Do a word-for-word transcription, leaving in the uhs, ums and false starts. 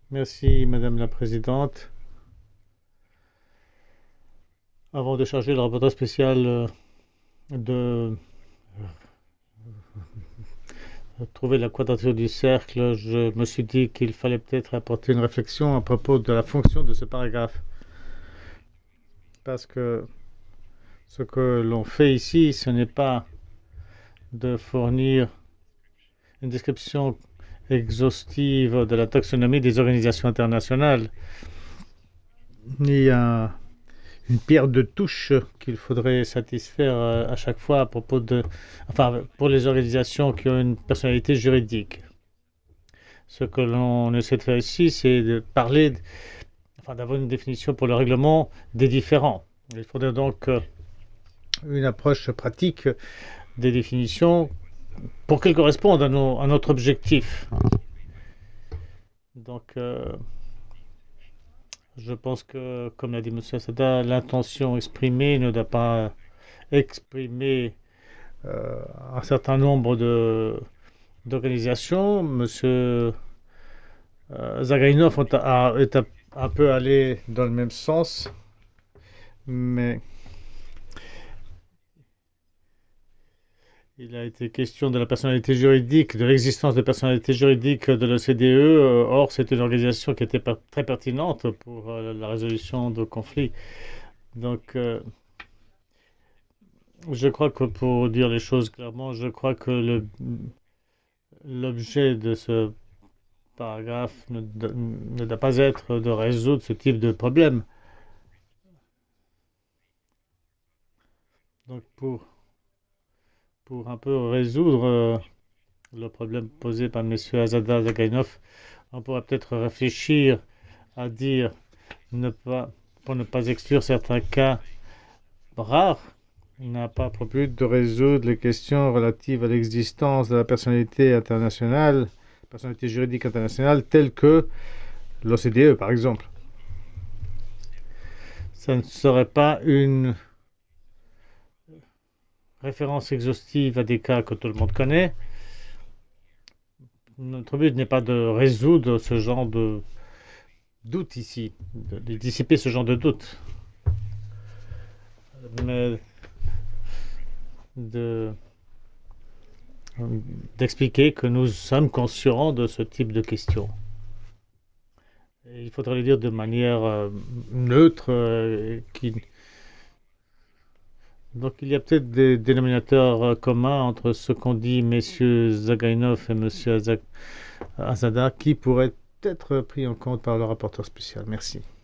Merci, Madame la Présidente. Avant de charger le rapporteur spécial euh, de euh, trouver la quadrature du cercle, je me suis dit qu'il fallait peut-être apporter une réflexion à propos de la fonction de ce paragraphe. Parce que ce que l'on fait ici, ce n'est pas de fournir une description exhaustive de la taxonomie des organisations internationales, ni un une pierre de touche qu'il faudrait satisfaire euh, à chaque fois à propos de, enfin, pour les organisations qui ont une personnalité juridique. Ce que l'on essaie de faire ici, c'est de parler, enfin, d'avoir une définition pour le règlement des différends. Il faudrait donc euh, une approche pratique des définitions pour qu'elles correspondent à, nos, à notre objectif. Donc, euh, je pense que, comme l'a dit M. Assada, l'intention exprimée ne doit pas exprimer euh, un certain nombre de, d'organisations. Monsieur euh, Zagainov a- est un, un peu allé dans le même sens, mais il a été question de la personnalité juridique, de l'existence de personnalité juridique de l'O C D E. Euh, Or, c'est une organisation qui était pas très pertinente pour euh, la résolution de conflits. Donc, euh, je crois que pour dire les choses clairement, je crois que le, l'objet de ce paragraphe ne, do- ne doit pas être de résoudre ce type de problème. Donc, pour, pour un peu résoudre euh, le problème posé par M. Azada Zagainov, on pourrait peut-être réfléchir à dire, ne pas, pour ne pas exclure certains cas rares, il n'a pas pour but de résoudre les questions relatives à l'existence de la personnalité internationale, personnalité juridique internationale, telle que l'O C D E, par exemple. Ça ne serait pas une référence exhaustive à des cas que tout le monde connaît. Notre but n'est pas de résoudre ce genre de doute ici, de, de dissiper ce genre de doute, mais de, d'expliquer que nous sommes conscients de ce type de questions. Et il faudrait le dire de manière euh, neutre. Euh, qui... Donc il y a peut-être des dénominateurs euh, communs entre ce qu'ont dit messieurs Zagainov et monsieur Azak- Azada qui pourraient être pris en compte par le rapporteur spécial. Merci.